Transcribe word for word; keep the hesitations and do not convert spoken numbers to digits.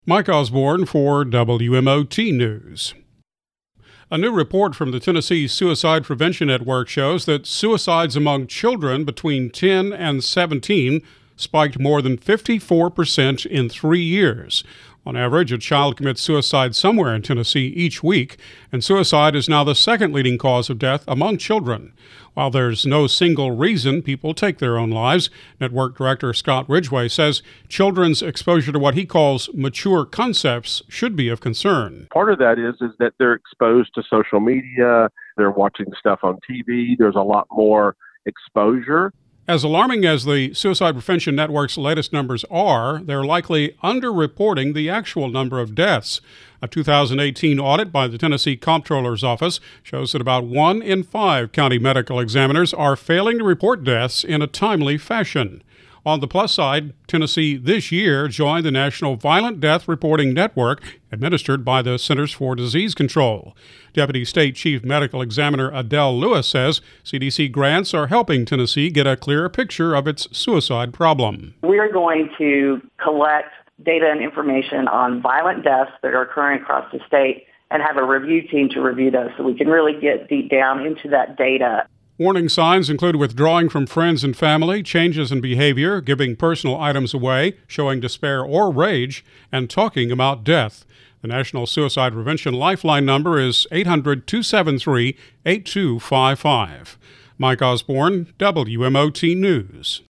Mike Osborne for W M O T News. A new report from the Tennessee Suicide Prevention Network shows that suicides among children between ten and seventeen spiked more than fifty-four percent in three years. On average, a child commits suicide somewhere in Tennessee each week, and suicide is now the second leading cause of death among children. While there's no single reason people take their own lives, Network Director Scott Ridgway says children's exposure to what he calls mature concepts should be of concern. Part of that is, is that they're exposed to social media, they're watching stuff on T V, there's a lot more exposure. As alarming as the Suicide Prevention Network's latest numbers are, they're likely underreporting the actual number of deaths. A two thousand eighteen audit by the Tennessee Comptroller's Office shows that about one in five county medical examiners are failing to report deaths in a timely fashion. On the plus side, Tennessee this year joined the National Violent Death Reporting Network, administered by the Centers for Disease Control. Deputy State Chief Medical Examiner Adele Lewis says C D C grants are helping Tennessee get a clearer picture of its suicide problem. We are going to collect data and information on violent deaths that are occurring across the state and have a review team to review those so we can really get deep down into that data. Warning signs include withdrawing from friends and family, changes in behavior, giving personal items away, showing despair or rage, and talking about death. The National Suicide Prevention Lifeline number is eight hundred, two seven three, eight two five five. Mike Osborne, W M O T News.